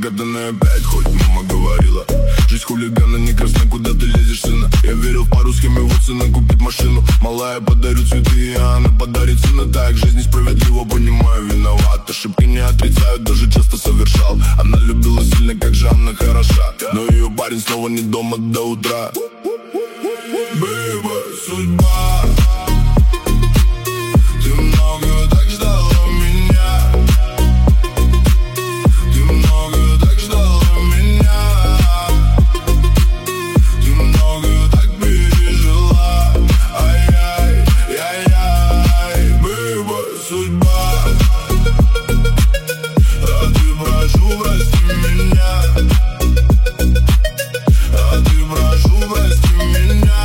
накатанная опять, хоть мама говорила: жизнь хулигана не красна, куда ты лезешь, сына. Я верил в пару схем, вот сына купит машину. Малая, подарю цветы, а она подарит сына. Так, жизнь несправедлива, понимаю, виноват. Ошибки не отрицаю, даже часто совершал. Она любила сильно, как же она хороша, но ее парень снова не дома до утра. Бэйба, судьба, ты много так ждала меня, ты много так ждала меня, ты много так пережила. Ай-яй, яй-яй, бэйба, судьба, а ты прошу, прости меня, а ты прошу, прости меня.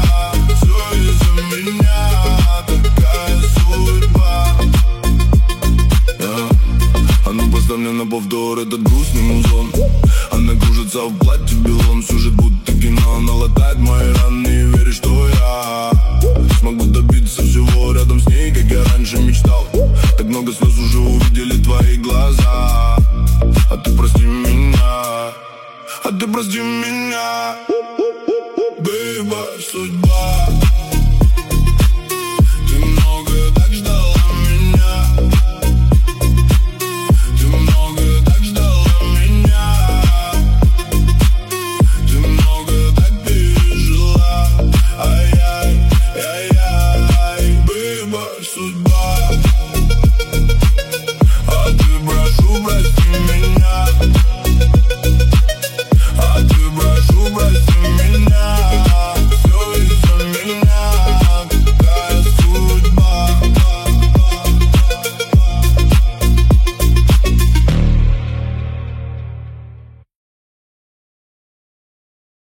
Мне на повтор этот грустный музон. Она кружится в платье белом, сюжет будто кино. Она латает мои раны и верит, что я смогу добиться всего рядом с ней, как я раньше мечтал. Так много слез уже увидели твои глаза. А ты прости меня, а ты прости меня. Бэйба, судьба, ты много так ждала меня, ты много так ждала меня, ты много так пережила. Ай-яй, ай-яй, бэйба, судьба.